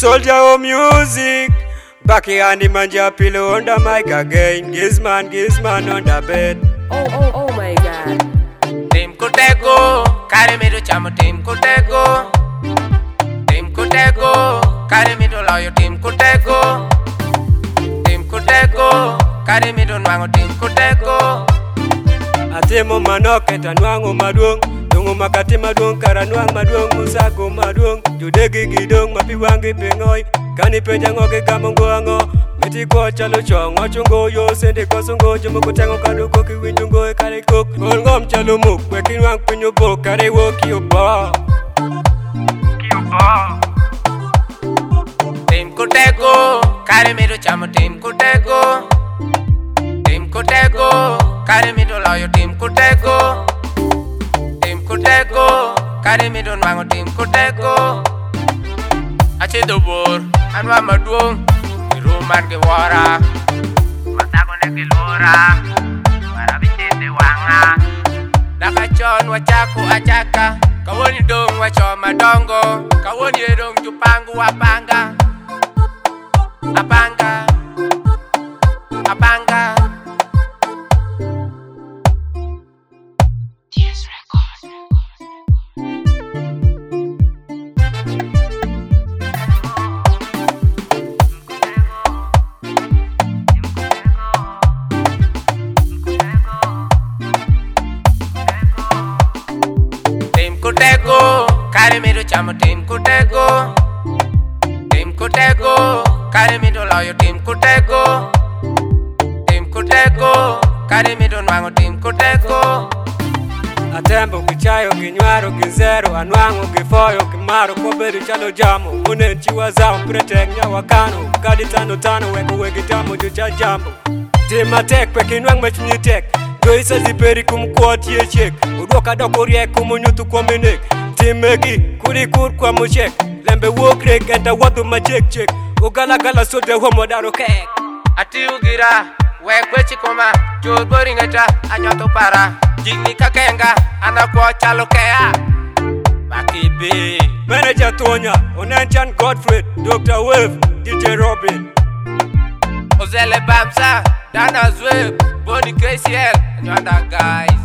Soldier of music. Backyard manja pillow on the mic again. Gizman on the bed. Oh my God. Team Kutego, carry me to Chamo Team Kutego. Team Kutego, carry me to Lawyer Team Kutego. Team Kutego, carry me to Mango Team Kutego. Atemo manoket anwango maduong. Dungu makati maduong karanwang maduong. Musago maduong. Judegi gidong mapiwangi pingoi. Kani peja ngoge kamongo ango. Miti kwa chalo chong wachungo yo. Sende kwa sungo jumu kutango kaduko kiwinjungo e kare kuk. Ngom chalo muk wekin wang pinyo bo. Kare wo kiyo ba. Team Kutego, carry me to Chamo Team Kutego. Team Kutego, carry me to Lawyer Team Kutego. Team Kutego, carry me to Mango Team Kutego. Ache do bor, anwa maduong, iruman ke wara. Matako ne ke lora, marabitete wanga. Dakachon wachaku achaka, kawoni dong wacho madongo, kawoni edong jupangu wapanga. Apanga. TS Record. Team Kutego, carry me to Chamo Team Kutego. Team Kutego, carry me to Lawyer Team Kutego. Team Kutego, carry me to Mango Team Kutego. Atembo kichayo kinywaro kizero. Anwango kifoyo kimaro kwa beri chalo jamo. Mune chiwa zao mpretek nyawa kano. Kadi tano weko wegitamo jucha jambo. Tima tek pe kinwang mechinyi tek. Doisa ziperi kumkuoti ye chek. Udoka doko riek kumunyutu kwa minik. Timegi kurikur kwa mushek. Lembe wokrek enta wadu machek. Ugala sote homo daro kek. Ati ugira, wekwechi koma, jod boringeta, anyoto para. Jigni kakenga, anakwa chalo kea. Bakibi. Manager Tonya, Onenchan Godfrey, Dr. Wave, DJ Robin. Ozele Bamsa, Dana Zweb, Bonnie KCL, and other guys.